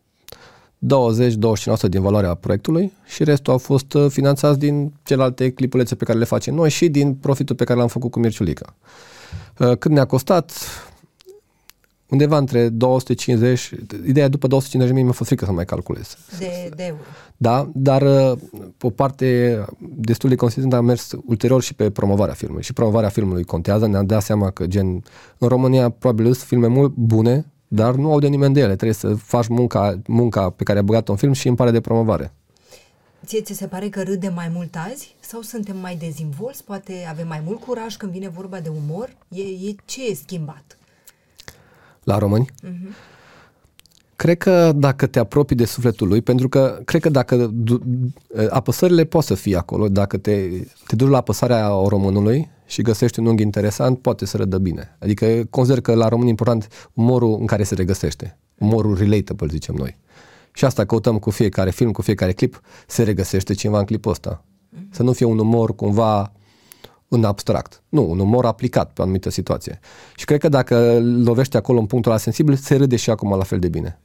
20-25% din valoarea proiectului și restul au fost finanțați din celelalte clipulețe pe care le facem noi și din profitul pe care l-am făcut cu Mirciulică. Cât ne-a costat? Undeva între 250, ideea după 250 mi-a fost frică să mai calculez. De euro. Da, dar o parte destul de consistentă a mers ulterior și pe promovarea filmului. Și promovarea filmului contează, ne-am dat seama că gen în România probabil sunt filme mult bune, dar nu aude nimeni de ele. Trebuie să faci munca pe care ai băgat-o în film și în pare de promovare. Ție ți se pare că râdem mai mult azi? Sau suntem mai dezvolți? Poate avem mai mult curaj când vine vorba de umor? Ce e schimbat? La români? Cred că dacă te apropii de sufletul lui, pentru că cred că dacă apăsările pot să fie acolo, dacă te duci la apăsarea românului și găsești un unghi interesant, poate să râdă bine. Adică consider că la români e important umorul în care se regăsește. Umorul relatable, zicem noi. Și asta căutăm cu fiecare film, cu fiecare clip, se regăsește cineva în clipul ăsta. Să nu fie un umor cumva în abstract. Nu, un umor aplicat pe o anumită situație. Și cred că dacă lovești acolo în punctul ăla sensibil, se râde și acum la fel de bine.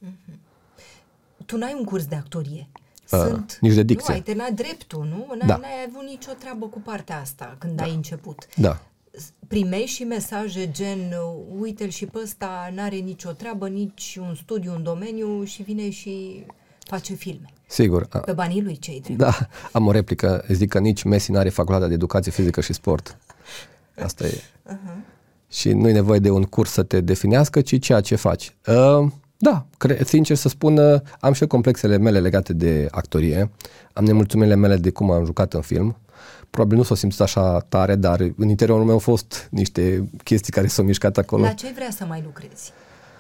Tu n-ai un curs de actorie. Nici de dicție. Nu, ai terminat dreptul, nu? N-ai avut nicio treabă cu partea asta când ai început. Da. Primești și mesaje gen, uite-l și pe ăsta, n-are nicio treabă, nici un studiu în domeniu și vine și face filme. Sigur. Pe banii lui ce-i drept. Da, am o replică. Zic că nici Messi n-are facultatea de educație fizică și sport. Asta e. Și nu e nevoie de un curs să te definească, ci ceea ce faci. Da, sincer să spun, am și complexele mele legate de actorie. Am nemulțumirile mele de cum am jucat în film. Probabil nu s-o simțit așa tare, dar în interiorul meu au fost niște chestii care s-au mișcat acolo. La ce ai vrea să mai lucrezi?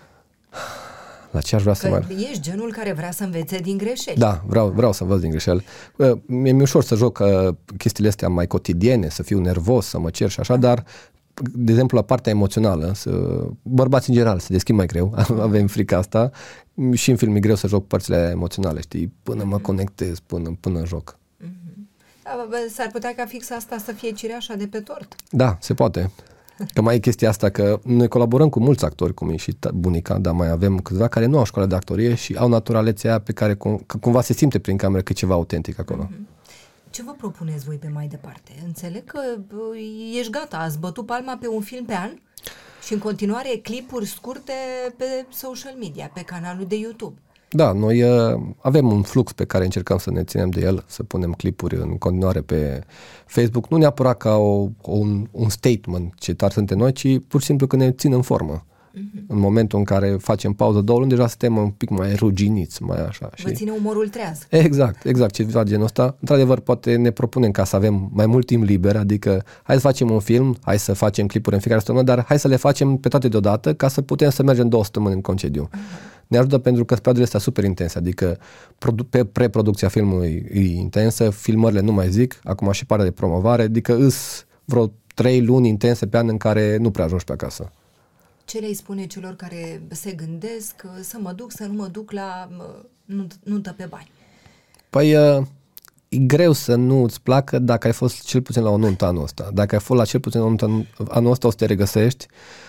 La ce aș vrea să mai... ești genul care vrea să învețe din greșeli. Da, vreau să învăț din greșeli. Mi-e ușor să joc chestiile astea mai cotidiene, să fiu nervos, să mă cer și așa, dar, de exemplu, la partea emoțională, bărbați în general se deschid mai greu, avem frica asta, și în film e greu să joc părțile emoționale, știi, până mă conectez, până joc. Da, s-ar putea ca fix asta să fie cireașa de pe tort. Da, se poate. Că mai e chestia asta că noi colaborăm cu mulți actori, cum e și bunica, dar mai avem câțiva care nu au școală de actorie și au naturalețea aia pe care cumva se simte prin cameră că e ceva autentic acolo. Ce vă propuneți voi pe mai departe? Înțeleg că ești gata, ați bătut palma pe un film pe an și în continuare clipuri scurte pe social media, pe canalul de YouTube. Da, noi avem un flux pe care încercăm să ne ținem de el, să punem clipuri în continuare pe Facebook, nu neapărat ca un statement ce tari suntem noi, ci pur și simplu că ne țin în formă. În momentul în care facem pauză 2 luni, deja suntem un pic mai ruginiți, mai așa. Vă ține umorul treaz. Exact, ceva genul ăsta. Într-adevăr, poate ne propunem ca să avem mai mult timp liber, adică hai să facem un film, hai să facem clipuri în fiecare săptămână, dar hai să le facem pe toate deodată ca să putem să mergem 2 săptămâni în concediu. Ne ajută pentru că perioadele astea super intense, adică preproducția filmului e intensă, filmările nu mai zic, acum și partea de promovare, adică îs vreo 3 luni intense pe an în care nu prea ajungi pe acasă. Ce le-ai spune celor care se gândesc să mă duc, să nu mă duc la nuntă pe bani? Păi e greu să nu îți placă dacă ai fost cel puțin la o nuntă anul ăsta. Dacă ai fost la cel puțin la o nuntă anul ăsta, o să te regăsești.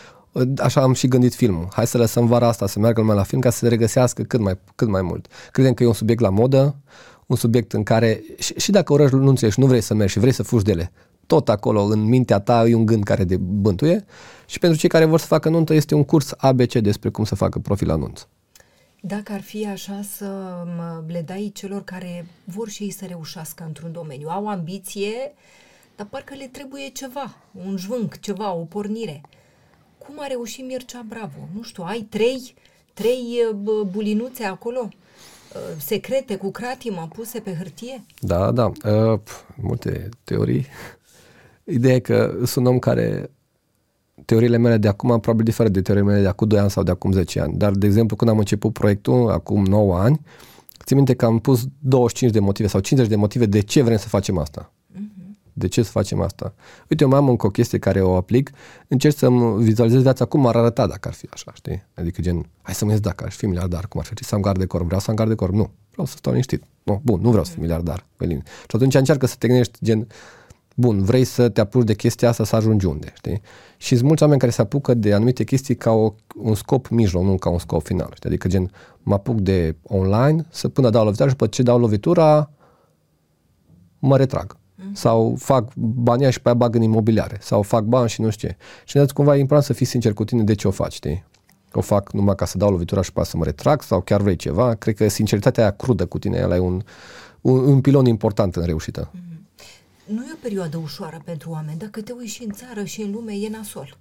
Așa am și gândit filmul. Hai să lăsăm vara asta să meargă lumea la film ca să se regăsească cât mai mult. Credem că e un subiect la modă, un subiect în care și dacă urăști nunțile și nu vrei să mergi și vrei să fugi de ele, tot acolo în mintea ta e un gând care te bântuie. Și pentru cei care vor să facă nuntă este un curs ABC despre cum să facă profil la nuntă. Dacă ar fi așa să le dai celor care vor și ei să reușească într-un domeniu, au ambiție, dar parcă le trebuie ceva, un jvânc, ceva, o pornire. Cum a reușit Mircea Bravo? Nu știu, ai trei bulinuțe acolo? Secrete cu cratimă puse pe hârtie? Da, multe teorii. Ideea e că sunt un om care teoriile mele de acum probabil diferă de teoriile mele de acum 2 ani sau de acum 10 ani. Dar, de exemplu, când am început proiectul, acum 9 ani, țin minte că am pus 25 de motive sau 50 de motive de ce vrem să facem asta. De ce să facem asta? Uite, eu mai am încă o chestie care o aplic, încerc să-mi vizualizez viața cum ar arăta dacă ar fi așa, știi? Adică gen, hai să mă ies dacă aș fi miliardar, cum ar fi, să am gard de corp, vreau să am gard de corp, nu, vreau să stau liniștit. Nu, bun, nu vreau să fiu miliardar, Melin. Și atunci încearcă să te gândești, gen, bun, vrei să te apuci de chestia asta să ajungi unde, știi? Și sunt mulți oameni care se apucă de anumite chestii ca un scop mijloc, nu ca un scop final, știi? Adică gen, mă apuc de online să până dau lovitura și după ce dau lovitura mă retrag. Sau fac banii și pe aia bag în imobiliare. Sau fac bani și nu știu ce. Și cumva e important să fii sincer cu tine de ce o faci, știi? O fac numai ca să dau lovitura și pe aia să mă retrag sau chiar vrei ceva. Cred că sinceritatea aia crudă cu tine, ăla e un pilon important în reușită. Nu e o perioadă ușoară pentru oameni. Dacă te uiți și în țară și în lume, e nasol.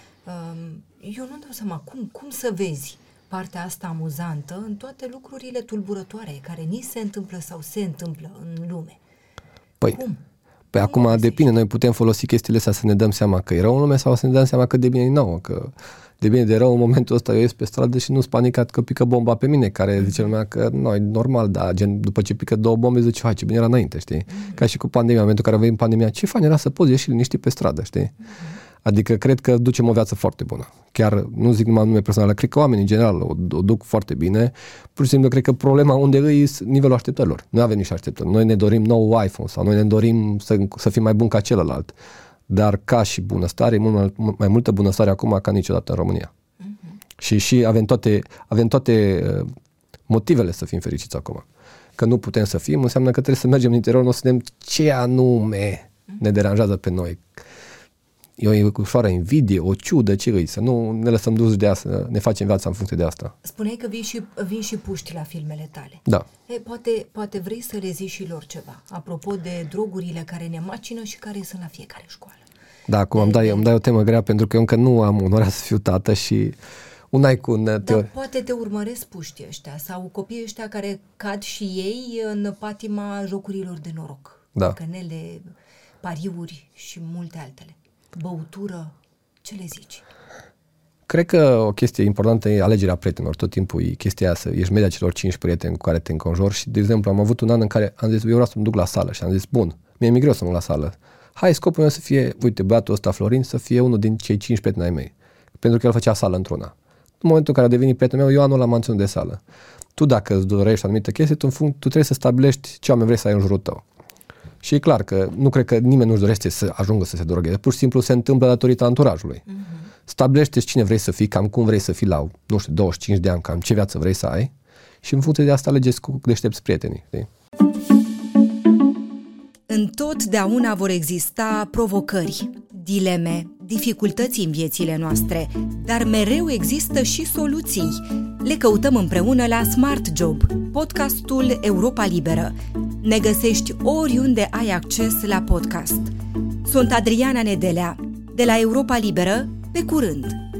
Eu nu-mi dau seama cum să vezi partea asta amuzantă în toate lucrurile tulburătoare care ni se întâmplă sau se întâmplă în lume. Păi acum depinde, noi putem folosi chestiile astea să ne dăm seama că e rău în lume sau să ne dăm seama că de bine e nouă, că de bine de rău în momentul ăsta eu ies pe stradă și nu-s panicat că pică bomba pe mine, care zice lumea că nu, e normal, dar gen după ce pică 2 bombe zice, hai ce bine era înainte, știi? Ca și cu pandemia, în momentul în care avem pandemia, ce fain era să poți ieși liniștit pe stradă, știi? Adică cred că ducem o viață foarte bună. Chiar nu zic numai nume personale, cred că oamenii în general o duc foarte bine. Pur și simplu cred că problema unde e nivelul așteptărilor. Noi avem niște așteptări. Noi ne dorim nou iPhone sau noi ne dorim să fim mai buni ca celălalt. Dar ca și bunăstare, e mai multă bunăstare acum ca niciodată în România. Și avem toate motivele să fim fericiți acum. Că nu putem să fim, înseamnă că trebuie să mergem în interior, nu să vedem ce anume ne deranjează pe noi. E o ușoară invidie, o ciudă, ce îi, să nu ne lăsăm duși de asta, să ne facem viața în funcție de asta. Spuneai că vin și puști la filmele tale. Da. Poate vrei să le zici și lor ceva, apropo de drogurile care ne macină și care sunt la fiecare școală. Da, acum îmi dai o temă grea pentru că eu încă nu am onoarea să fiu tată și Dar poate te urmăresc puștii ăștia sau copiii ăștia care cad și ei în patima jocurilor de noroc. Da. Cănele, pariuri și multe altele. Băutură, ce le zici? Cred că o chestie importantă e alegerea prietenilor. Tot timpul e chestia să ești media celor 5 prieteni cu care te înconjori și, de exemplu, am avut un an în care am zis, eu vreau să mă duc la sală și am zis, bun, mi-e greu să mă duc la sală. Hai, scopul meu să fie, uite, băiatul ăsta, Florin, să fie unul din cei 5 prieteni ai mei. Pentru că el făcea sală într-una. În momentul în care a devenit prietenul meu, eu anul l-am menționat de sală. Tu, dacă îți dorești anumită chestie, tu trebuie să stabilești ce oameni vrei să ai în jurul tău. Și e clar că nu cred că nimeni nu-și dorește să ajungă să se drogheze. Pur și simplu se întâmplă datorită anturajului. Stabilește cine vrei să fii, cam cum vrei să fii la, 25 de ani, cam ce viață vrei să ai și în funcție de asta alegeți cu deștepți prietenii. Știi? Întotdeauna vor exista provocări, dileme, dificultăți în viețile noastre, dar mereu există și soluții. Le căutăm împreună la Smart Job, podcastul Europa Liberă. Ne găsești oriunde ai acces la podcast. Sunt Adriana Nedelea, de la Europa Liberă, pe curând!